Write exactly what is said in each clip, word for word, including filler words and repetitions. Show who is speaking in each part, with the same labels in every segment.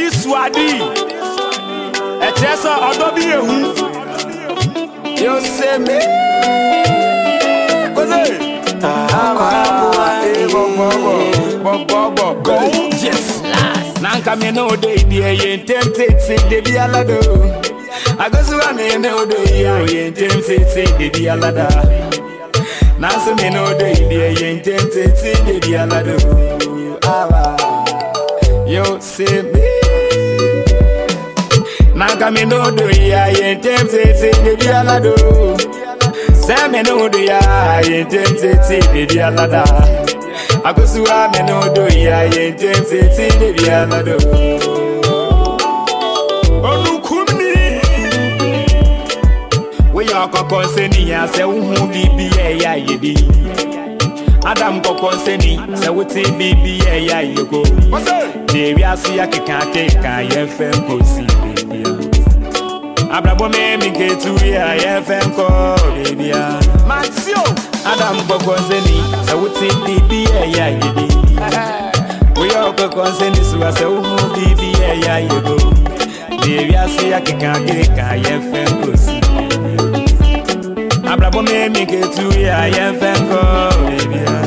Speaker 1: this wadi. A chesa odobi ehu. You say me. What's it? Yes. Nanka me no day dear yen tempted say de be alado. I go so me no day yen tempted say de be alada. Nanso me no day dear yen tempted say de be alado. You say me. Nanka me no day yen tempted say de be alado. Say me no day yen tempted say de be alada. I go so me no do ya yen tempted say de be alado. Onu kumni. We ya kokon seni ya se hu bibi ya yedi. Adam kokon seni se wuti bibi ya yego. De wi asu ya keka keka ye fem ko si bibi. Abrabo me mi ketu ya ye fem ko bibi ya. Maxio Adam kokon seni se wuti bibi ya yedi. We ya kokon seni so se hu bibi ya yego. De wi asu ya keka keka ye fem ko si. Abrabo me mi ketu ya ye fem ko bibi ya.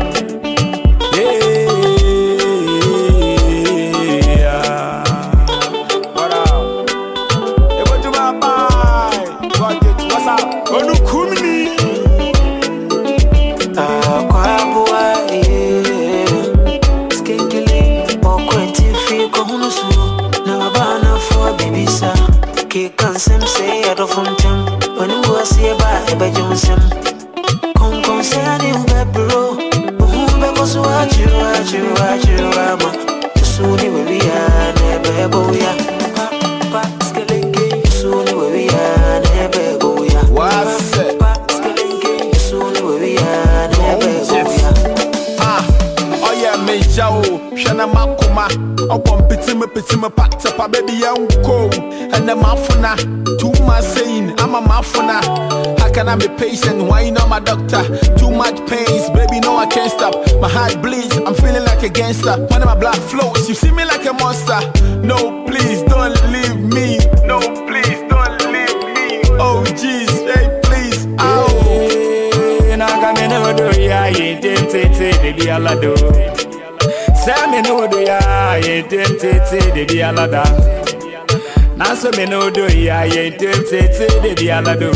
Speaker 2: Some say I don't from them. When you go see a bar, a bedroom sim. Come, come, say I didn't get bro. Who because what you, what you, what you, Rama. Soon we are never go ya. Papa, skelenge. Soon we are never go ya.
Speaker 1: What's it?
Speaker 2: Papa, skelenge. Soon we are never go ya.
Speaker 3: Ah, oh yeah, me jao. Shana makuma. I want pity me, pity me, pat up a baby young co. And the mafuna, too much saying, I'm a mafuna. How can I be patient? Why you know my doctor? Too much pains, baby, no, I can't stop. My heart bleeds, I'm feeling like a gangster. When my blood flows, you see me like a monster. No, please, don't leave me. No, please, don't leave me. Oh, jeez, hey, please, ow.
Speaker 1: Nanka me no do ya yen tempted say de be alado. Say me no do ya yen tempted say de be alada. Nanso me no do ya yen tempted say de be alado.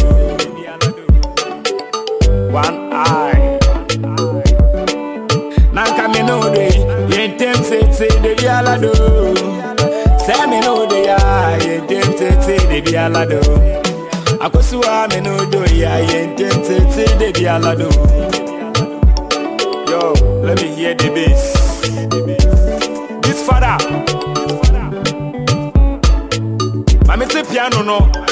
Speaker 1: One eye. Nanka me no do yen tempted say de be alado. Say me no do ya yen tempted say de be alado. Akosua me no do ya yen tempted say de be alado. Yo, let me hear the bass. This father, Mami say piano no.